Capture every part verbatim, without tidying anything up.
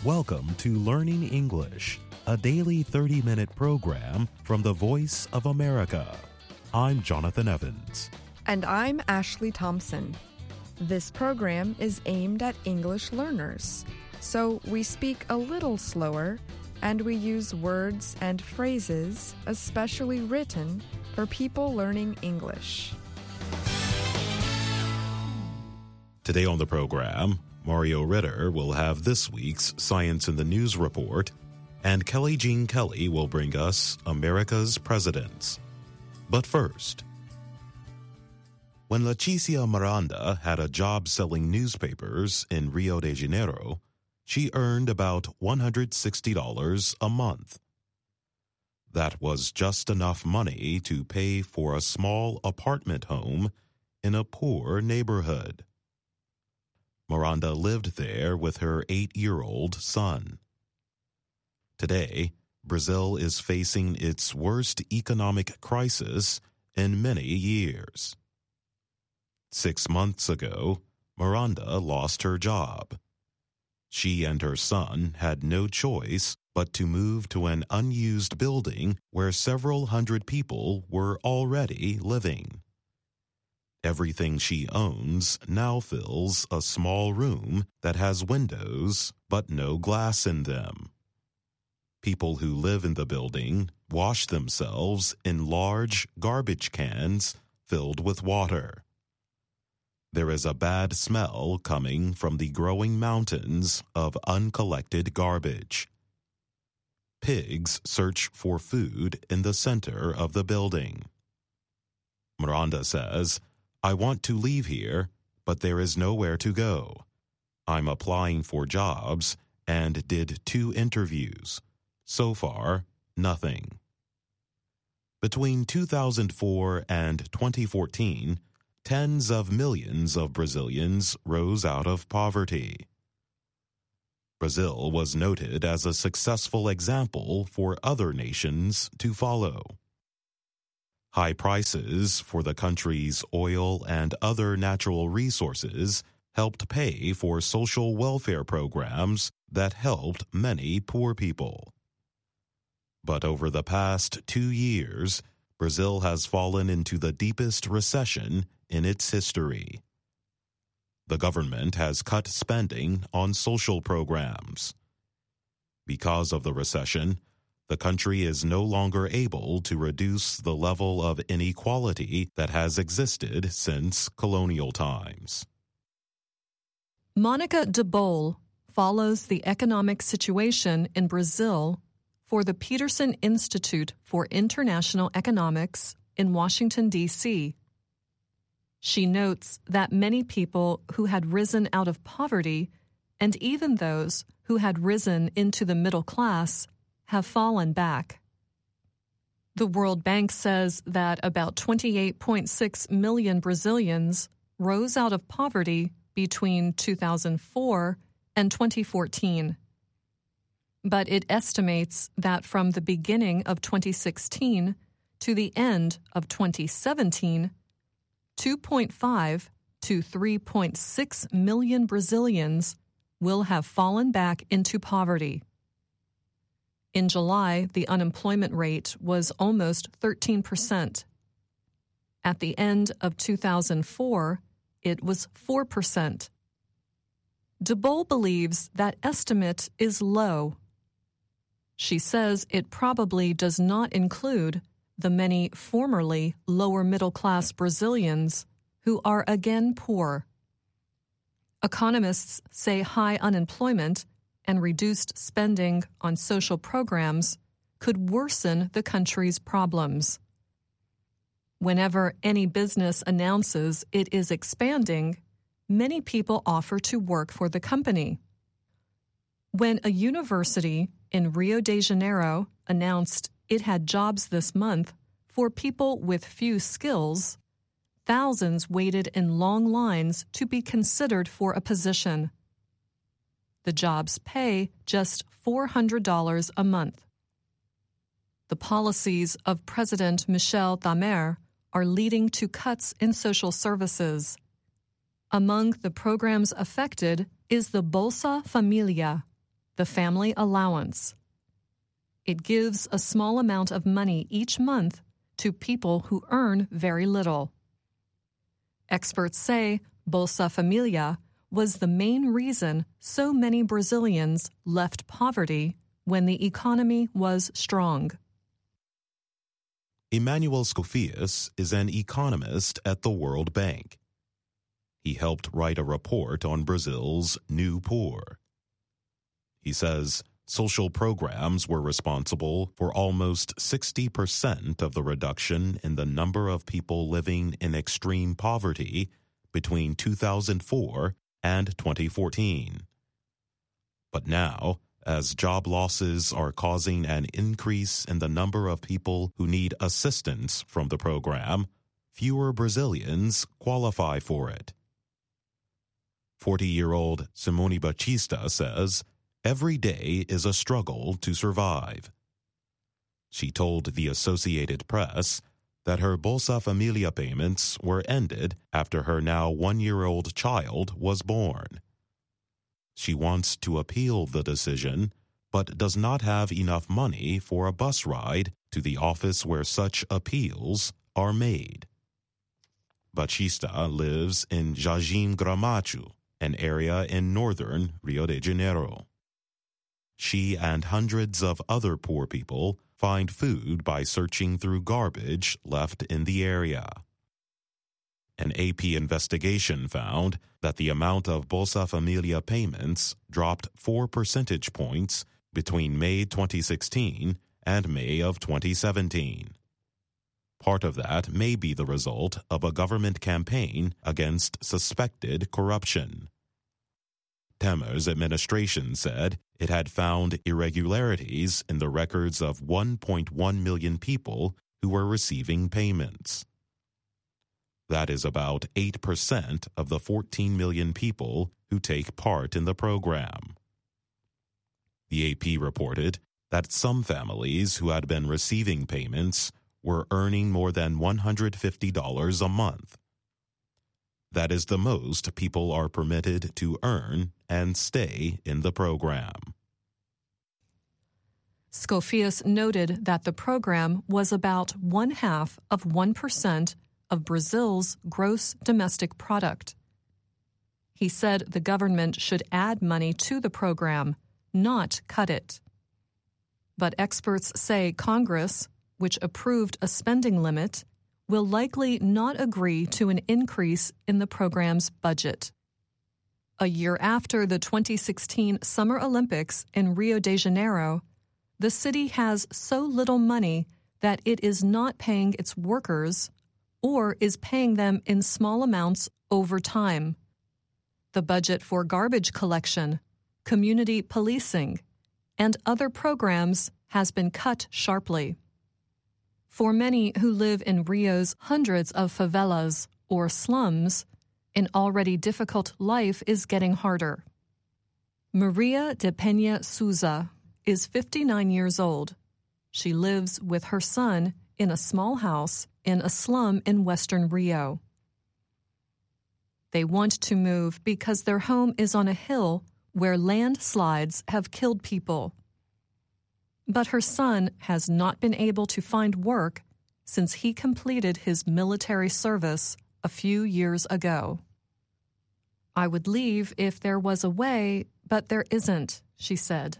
Welcome to Learning English, a daily thirty-minute program from the Voice of America. I'm Jonathan Evans. And I'm Ashley Thompson. This program is aimed at English learners, so we speak a little slower and we use words and phrases especially written for people learning English. Today on the program, Mario Ritter will have this week's Science in the News report, and Kelly Jean Kelly will bring us America's Presidents. But first, when Leticia Miranda had a job selling newspapers in Rio de Janeiro, she earned about one hundred sixty dollars a month. That was just enough money to pay for a small apartment home in a poor neighborhood. Miranda lived there with her eight-year-old son. Today, Brazil is facing its worst economic crisis in many years. Six months ago, Miranda lost her job. She and her son had no choice but to move to an unused building where several hundred people were already living. Everything she owns now fills a small room that has windows but no glass in them. People who live in the building wash themselves in large garbage cans filled with water. There is a bad smell coming from the growing mountains of uncollected garbage. Pigs search for food in the center of the building. Miranda says, "I want to leave here, but there is nowhere to go. I'm applying for jobs and did two interviews. So far, nothing." Between two thousand four and twenty fourteen, tens of millions of Brazilians rose out of poverty. Brazil was noted as a successful example for other nations to follow. High prices for the country's oil and other natural resources helped pay for social welfare programs that helped many poor people. But over the past two years, Brazil has fallen into the deepest recession in its history. The government has cut spending on social programs. Because of the recession, the country is no longer able to reduce the level of inequality that has existed since colonial times. Monica de Boll follows the economic situation in Brazil for the Peterson Institute for International Economics in Washington, D C She notes that many people who had risen out of poverty, and even those who had risen into the middle class, have fallen back. The World Bank says that about twenty-eight point six million Brazilians rose out of poverty between two thousand four and twenty fourteen. But it estimates that from the beginning of twenty sixteen to the end of twenty seventeen, two point five to three point six million Brazilians will have fallen back into poverty. In July, the unemployment rate was almost thirteen percent. At the end of two thousand four, it was four percent. De Boll believes that estimate is low. She says it probably does not include the many formerly lower-middle-class Brazilians who are again poor. Economists say high unemployment and reduced spending on social programs could worsen the country's problems. Whenever any business announces it is expanding, many people offer to work for the company. When a university in Rio de Janeiro announced it had jobs this month for people with few skills, thousands waited in long lines to be considered for a position. The jobs pay just four hundred dollars a month. The policies of President Michel Temer are leading to cuts in social services. Among the programs affected is the Bolsa Familia, the family allowance. It gives a small amount of money each month to people who earn very little. Experts say Bolsa Familia was the main reason so many Brazilians left poverty when the economy was strong. Emmanuel Scofias is an economist at the World Bank. He helped write a report on Brazil's new poor. He says social programs were responsible for almost sixty percent of the reduction in the number of people living in extreme poverty between two thousand four and twenty fourteen. But now, as job losses are causing an increase in the number of people who need assistance from the program, fewer Brazilians qualify for it. forty-year-old Simone Batista says, "Every day is a struggle to survive." She told the Associated Press that her Bolsa Familia payments were ended after her now one-year-old child was born. She wants to appeal the decision, but does not have enough money for a bus ride to the office where such appeals are made. Batista lives in Jardim Gramacho, an area in northern Rio de Janeiro. She and hundreds of other poor people find food by searching through garbage left in the area. An A P investigation found that the amount of Bolsa Familia payments dropped four percentage points between May twenty sixteen and May of twenty seventeen. Part of that may be the result of a government campaign against suspected corruption. Temer's administration said it had found irregularities in the records of one point one million people who were receiving payments. That is about eight percent of the fourteen million people who take part in the program. The A P reported that some families who had been receiving payments were earning more than one hundred fifty dollars a month. That is the most people are permitted to earn and stay in the program. Scofias noted that the program was about one half of one percent of Brazil's gross domestic product. He said the government should add money to the program, not cut it. But experts say Congress, which approved a spending limit, will likely not agree to an increase in the program's budget. A year after the twenty sixteen Summer Olympics in Rio de Janeiro, the city has so little money that it is not paying its workers or is paying them in small amounts over time. The budget for garbage collection, community policing, and other programs has been cut sharply. For many who live in Rio's hundreds of favelas or slums, an already difficult life is getting harder. Maria de Peña Souza is fifty-nine years old. She lives with her son in a small house in a slum in western Rio. They want to move because their home is on a hill where landslides have killed people. But her son has not been able to find work since he completed his military service a few years ago. "I would leave if there was a way, but there isn't," she said.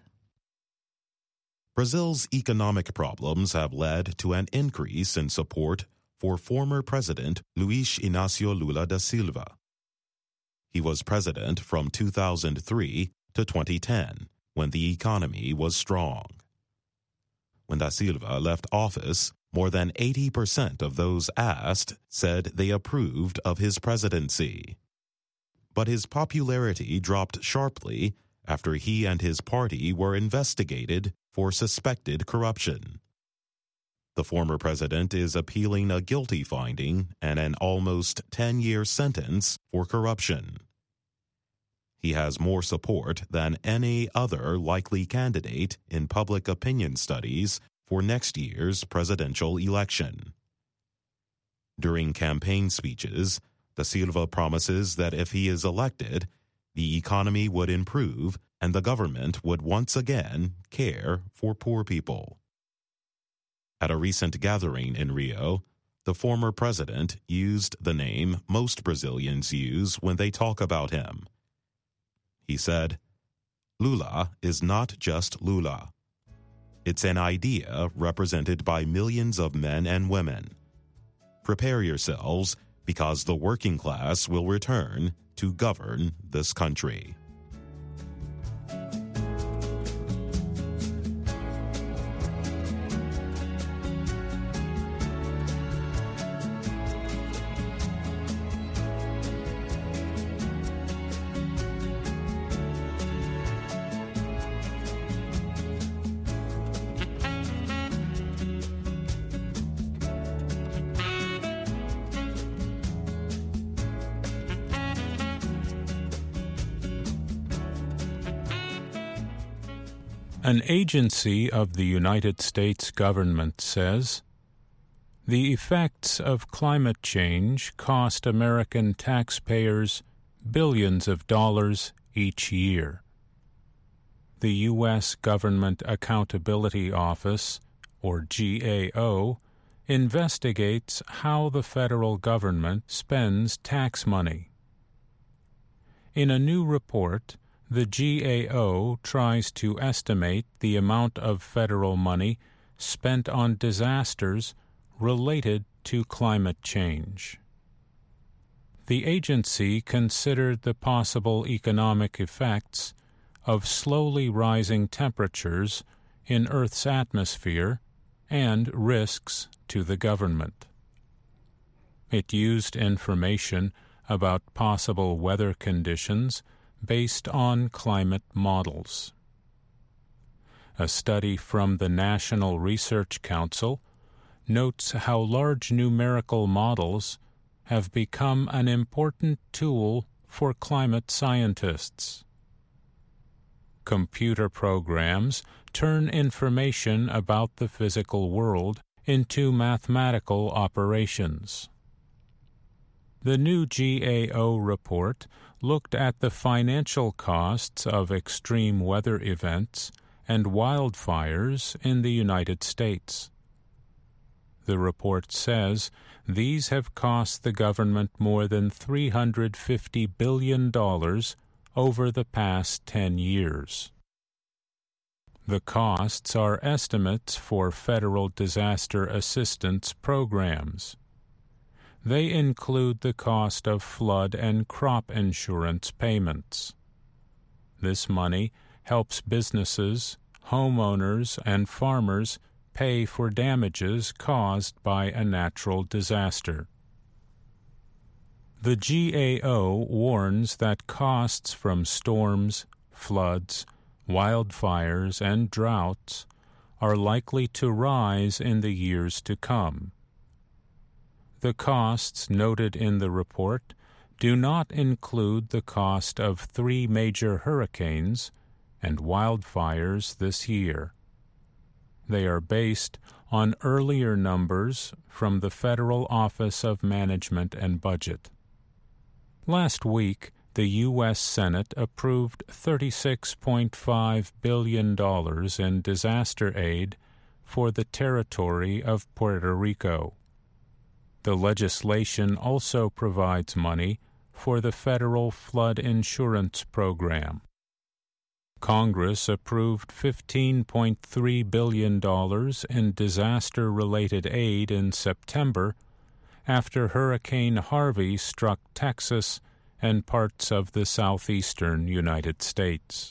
Brazil's economic problems have led to an increase in support for former President Luiz Inácio Lula da Silva. He was president from two thousand three to twenty ten, when the economy was strong. When da Silva left office, more than eighty percent of those asked said they approved of his presidency. But his popularity dropped sharply after he and his party were investigated for suspected corruption. The former president is appealing a guilty finding and an almost ten-year sentence for corruption. He has more support than any other likely candidate in public opinion studies for next year's presidential election. During campaign speeches, da Silva promises that if he is elected, the economy would improve and the government would once again care for poor people. At a recent gathering in Rio, the former president used the name most Brazilians use when they talk about him. He said, "Lula is not just Lula. It's an idea represented by millions of men and women. Prepare yourselves, because the working class will return to govern this country." An agency of the United States government says, "The effects of climate change cost American taxpayers billions of dollars each year." The U S Government Accountability Office, or G A O, investigates how the federal government spends tax money. In a new report, the G A O tries to estimate the amount of federal money spent on disasters related to climate change. The agency considered the possible economic effects of slowly rising temperatures in Earth's atmosphere and risks to the government. It used information about possible weather conditions based on climate models. A study from the National Research Council notes how large numerical models have become an important tool for climate scientists. Computer programs turn information about the physical world into mathematical operations. The new G A O report looked at the financial costs of extreme weather events and wildfires in the United States. The report says these have cost the government more than three hundred fifty billion dollars over the past ten years. The costs are estimates for federal disaster assistance programs. They include the cost of flood and crop insurance payments. This money helps businesses, homeowners, and farmers pay for damages caused by a natural disaster. The G A O warns that costs from storms, floods, wildfires, and droughts are likely to rise in the years to come. The costs noted in the report do not include the cost of three major hurricanes and wildfires this year. They are based on earlier numbers from the Federal Office of Management and Budget. Last week, the U S Senate approved thirty-six point five billion dollars in disaster aid for the territory of Puerto Rico. The legislation also provides money for the federal flood insurance program. Congress approved fifteen point three billion dollars in disaster-related aid in September after Hurricane Harvey struck Texas and parts of the southeastern United States.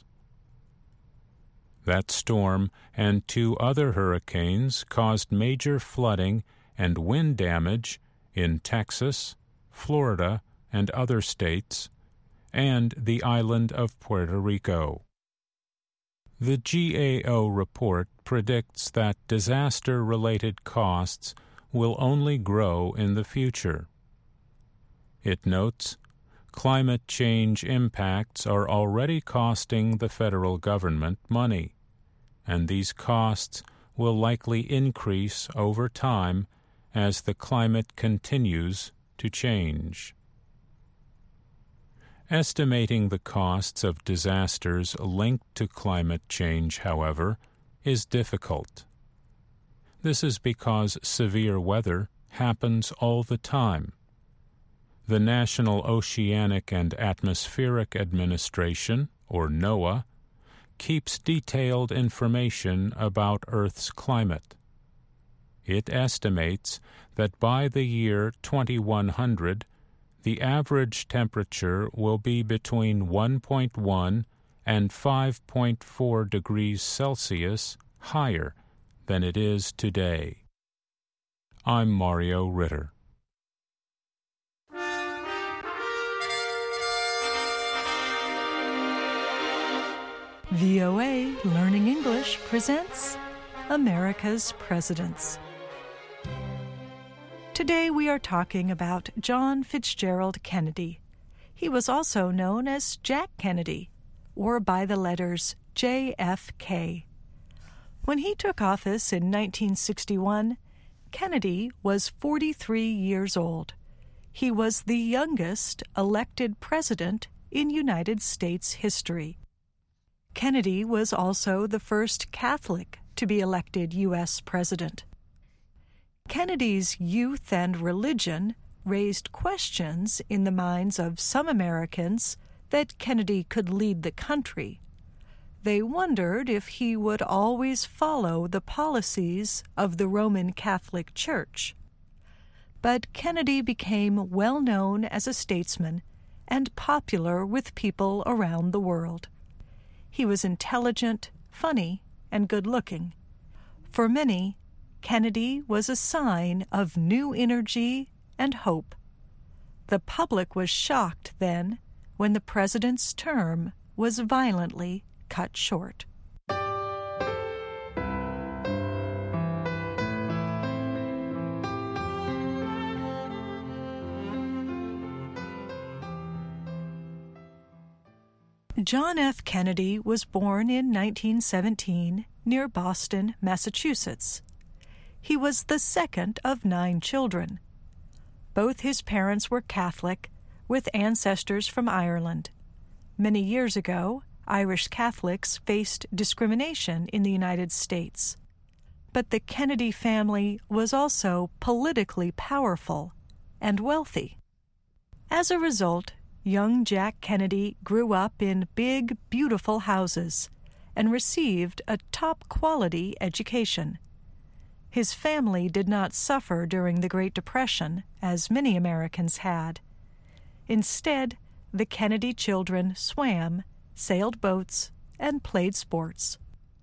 That storm and two other hurricanes caused major flooding and wind damage in Texas, Florida, and other states, and the island of Puerto Rico. The G A O report predicts that disaster-related costs will only grow in the future. It notes, climate change impacts are already costing the federal government money, and these costs will likely increase over time as the climate continues to change. Estimating the costs of disasters linked to climate change, however, is difficult. This is because severe weather happens all the time. The National Oceanic and Atmospheric Administration, or NOAA, keeps detailed information about Earth's climate. It estimates that by the year twenty-one hundred, the average temperature will be between one point one and five point four degrees Celsius higher than it is today. I'm Mario Ritter. V O A Learning English presents America's Presidents. Today we are talking about John Fitzgerald Kennedy. He was also known as Jack Kennedy, or by the letters J F K. When he took office in nineteen sixty-one, Kennedy was forty-three years old. He was the youngest elected president in United States history. Kennedy was also the first Catholic to be elected U S president. Kennedy's youth and religion raised questions in the minds of some Americans that Kennedy could lead the country. They wondered if he would always follow the policies of the Roman Catholic Church. But Kennedy became well known as a statesman and popular with people around the world. He was intelligent, funny, and good-looking. For many, Kennedy was a sign of new energy and hope. The public was shocked then when the president's term was violently cut short. John F. Kennedy was born in nineteen seventeen near Boston, Massachusetts. He was the second of nine children. Both his parents were Catholic, with ancestors from Ireland. Many years ago, Irish Catholics faced discrimination in the United States. But the Kennedy family was also politically powerful and wealthy. As a result, young Jack Kennedy grew up in big, beautiful houses and received a top-quality education. His family did not suffer during the Great Depression, as many Americans had. Instead, the Kennedy children swam, sailed boats, and played sports.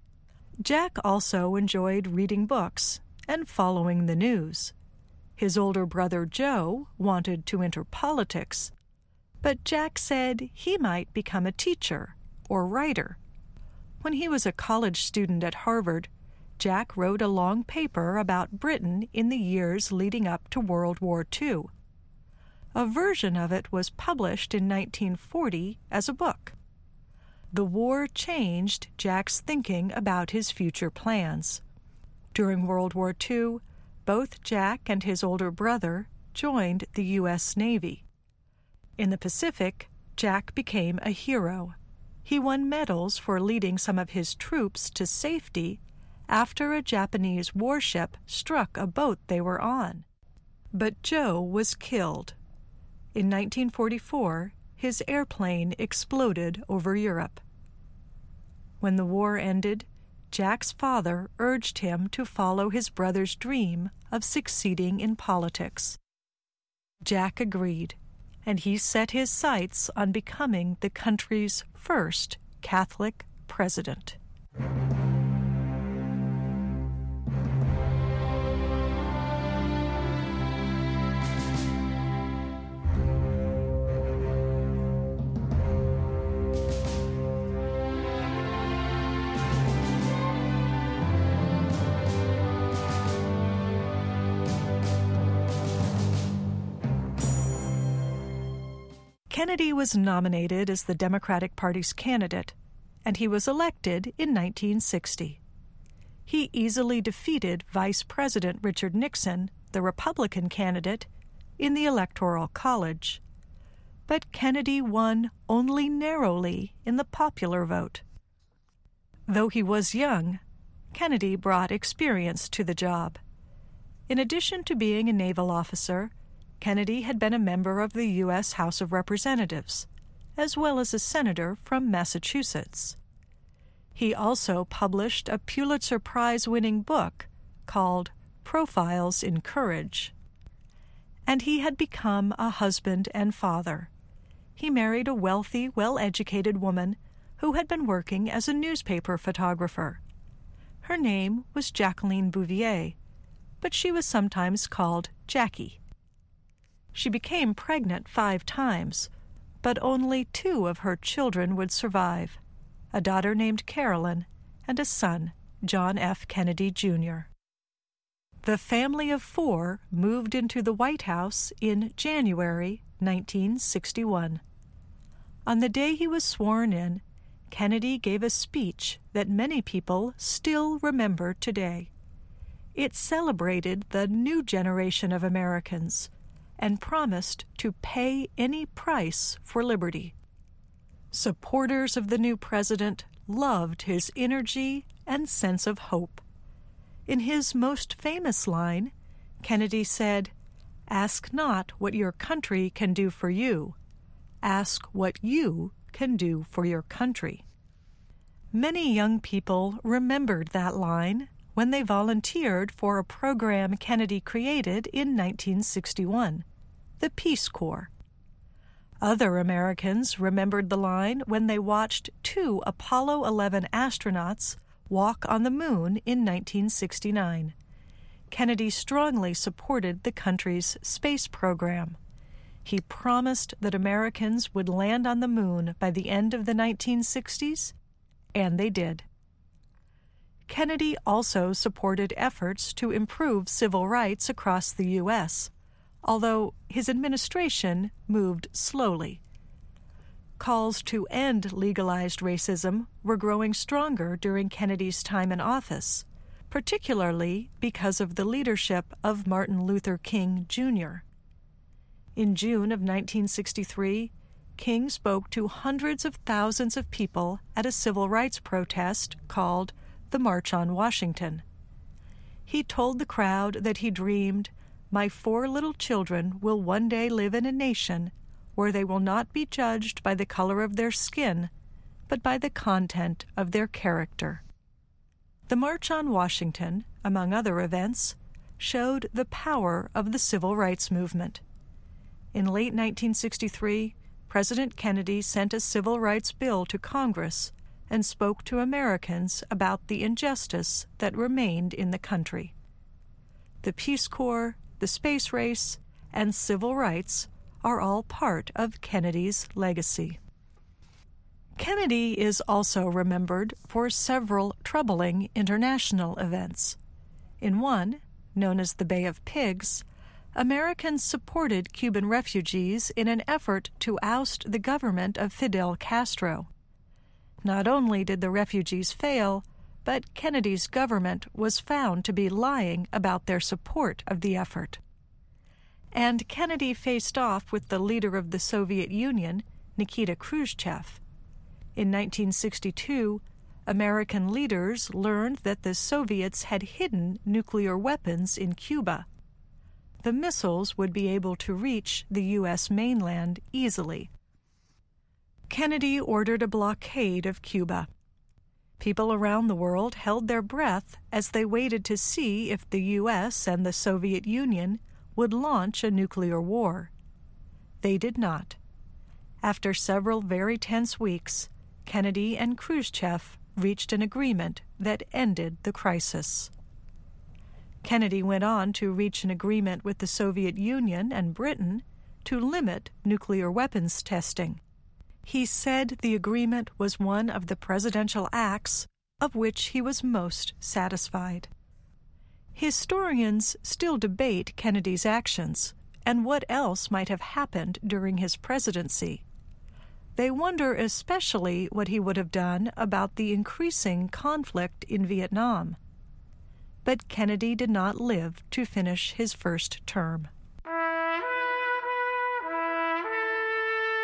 Jack also enjoyed reading books and following the news. His older brother Joe wanted to enter politics, but Jack said he might become a teacher or writer. When he was a college student at Harvard, Jack wrote a long paper about Britain in the years leading up to World War Two. A version of it was published in nineteen forty as a book. The war changed Jack's thinking about his future plans. During World War Two, both Jack and his older brother joined the U S Navy. In the Pacific, Jack became a hero. He won medals for leading some of his troops to safety after a Japanese warship struck a boat they were on. But Joe was killed. In nineteen forty-four, his airplane exploded over Europe. When the war ended, Jack's father urged him to follow his brother's dream of succeeding in politics. Jack agreed, and he set his sights on becoming the country's first Catholic president. Kennedy was nominated as the Democratic Party's candidate, and he was elected in nineteen sixty. He easily defeated Vice President Richard Nixon, the Republican candidate, in the Electoral College. but Kennedy won only narrowly in the popular vote. Though he was young, Kennedy brought experience to the job. In addition to being a naval officer, Kennedy had been a member of the U S House of Representatives, as well as a senator from Massachusetts. He also published a Pulitzer Prize-winning book called Profiles in Courage. And he had become a husband and father. He married a wealthy, well-educated woman who had been working as a newspaper photographer. Her name was Jacqueline Bouvier, but she was sometimes called Jackie. She became pregnant five times, but only two of her children would survive, a daughter named Carolyn and a son, John F. Kennedy, Junior The family of four moved into the White House in January nineteen sixty-one. On the day he was sworn in, Kennedy gave a speech that many people still remember today. It celebrated the new generation of Americans and promised to pay any price for liberty. Supporters of the new president loved his energy and sense of hope. In his most famous line, Kennedy said, "Ask not what your country can do for you. Ask what you can do for your country." Many young people remembered that line when they volunteered for a program Kennedy created in nineteen sixty-one, the Peace Corps. Other Americans remembered the line when they watched two Apollo eleven astronauts walk on the moon in nineteen sixty-nine. Kennedy strongly supported the country's space program. He promised that Americans would land on the moon by the end of the nineteen sixties, and they did. Kennedy also supported efforts to improve civil rights across the U S, although his administration moved slowly. Calls to end legalized racism were growing stronger during Kennedy's time in office, particularly because of the leadership of Martin Luther King, Junior In June of nineteen sixty-three, King spoke to hundreds of thousands of people at a civil rights protest called the March on Washington. He told the crowd that he dreamed, "My four little children will one day live in a nation where they will not be judged by the color of their skin, but by the content of their character." The March on Washington, among other events, showed the power of the civil rights movement. In late nineteen sixty-three, President Kennedy sent a civil rights bill to Congress and spoke to Americans about the injustice that remained in the country. The Peace Corps, the space race, and civil rights are all part of Kennedy's legacy. Kennedy is also remembered for several troubling international events. In one, known as the Bay of Pigs, Americans supported Cuban refugees in an effort to oust the government of Fidel Castro. Not only did the refugees fail, but Kennedy's government was found to be lying about their support of the effort. And Kennedy faced off with the leader of the Soviet Union, Nikita Khrushchev. In nineteen sixty-two, American leaders learned that the Soviets had hidden nuclear weapons in Cuba. The missiles would be able to reach the U S mainland easily. Kennedy ordered a blockade of Cuba. People around the world held their breath as they waited to see if the U S and the Soviet Union would launch a nuclear war. They did not. After several very tense weeks, Kennedy and Khrushchev reached an agreement that ended the crisis. Kennedy went on to reach an agreement with the Soviet Union and Britain to limit nuclear weapons testing. He said the agreement was one of the presidential acts of which he was most satisfied. Historians still debate Kennedy's actions and what else might have happened during his presidency. They wonder especially what he would have done about the increasing conflict in Vietnam. But Kennedy did not live to finish his first term.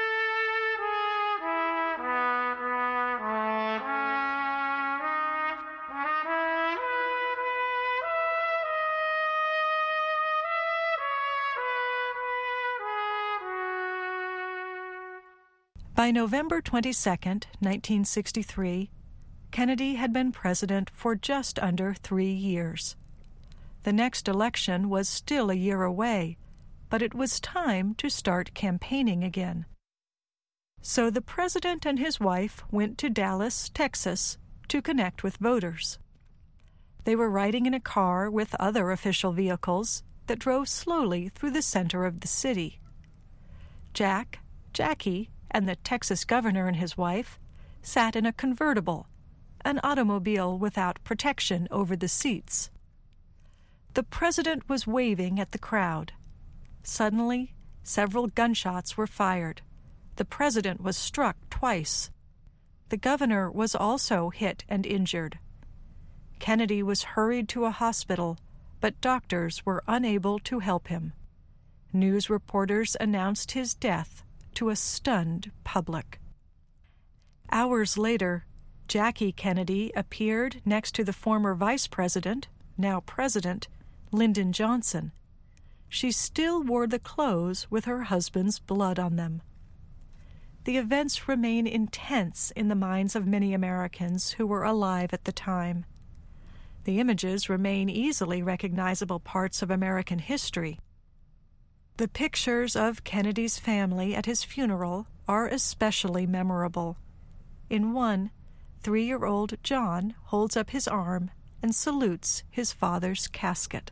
By November twenty-second, nineteen sixty-three, Kennedy had been president for just under three years. The next election was still a year away, but it was time to start campaigning again. So the president and his wife went to Dallas, Texas, to connect with voters. They were riding in a car with other official vehicles that drove slowly through the center of the city. Jack, Jackie, and the Texas governor and his wife sat in a convertible, an automobile without protection over the seats. The president was waving at the crowd. Suddenly, several gunshots were fired. The president was struck twice. The governor was also hit and injured. Kennedy was hurried to a hospital, but doctors were unable to help him. News reporters announced his death to a stunned public. Hours later, Jackie Kennedy appeared next to the former vice president, now president, Lyndon Johnson. She still wore the clothes with her husband's blood on them. The events remain intense in the minds of many Americans who were alive at the time. The images remain easily recognizable parts of American history. The pictures of Kennedy's family at his funeral are especially memorable. In one, three-year-old John holds up his arm and salutes his father's casket.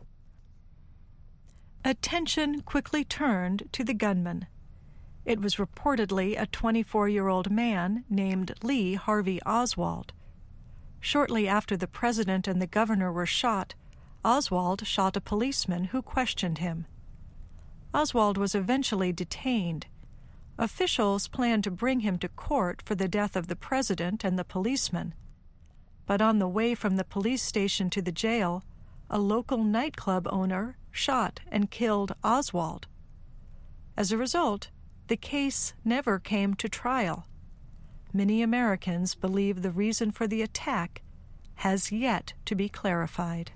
Attention quickly turned to the gunman. It was reportedly a twenty-four-year-old man named Lee Harvey Oswald. Shortly after the president and the governor were shot, Oswald shot a policeman who questioned him. Oswald was eventually detained. Officials planned to bring him to court for the death of the president and the policeman. But on the way from the police station to the jail, a local nightclub owner shot and killed Oswald. As a result, the case never came to trial. Many Americans believe the reason for the attack has yet to be clarified.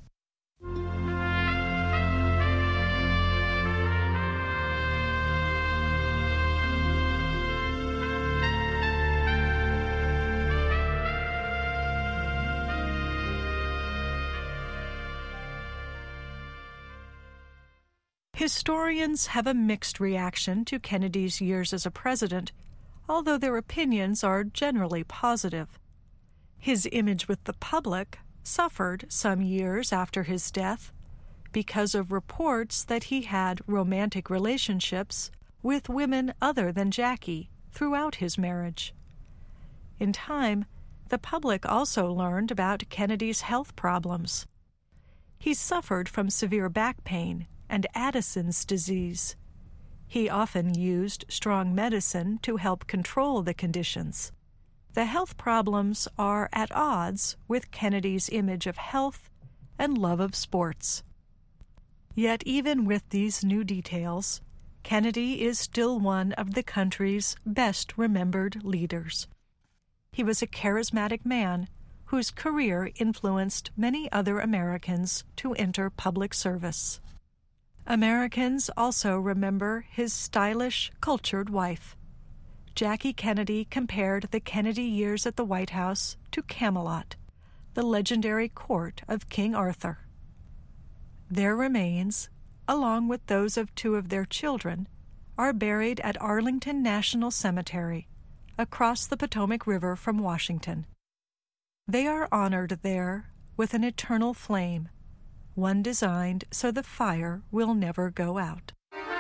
Historians have a mixed reaction to Kennedy's years as a president, although their opinions are generally positive. His image with the public suffered some years after his death because of reports that he had romantic relationships with women other than Jackie throughout his marriage. In time, the public also learned about Kennedy's health problems. He suffered from severe back pain and Addison's disease. He often used strong medicine to help control the conditions. The health problems are at odds with Kennedy's image of health and love of sports. Yet even with these new details, Kennedy is still one of the country's best-remembered leaders. He was a charismatic man whose career influenced many other Americans to enter public service. Americans also remember his stylish, cultured wife. Jackie Kennedy compared the Kennedy years at the White House to Camelot, the legendary court of King Arthur. Their remains, along with those of two of their children, are buried at Arlington National Cemetery, across the Potomac River from Washington. They are honored there with an eternal flame, one designed so the fire will never go out.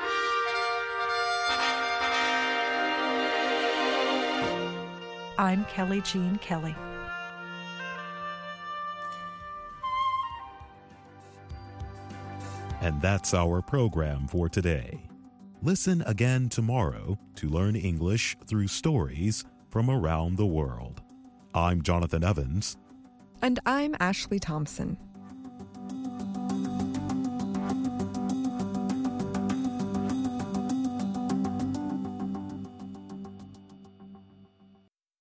I'm Kelly Jean Kelly. And that's our program for today. Listen again tomorrow to learn English through stories from around the world. I'm Jonathan Evans. And I'm Ashley Thompson.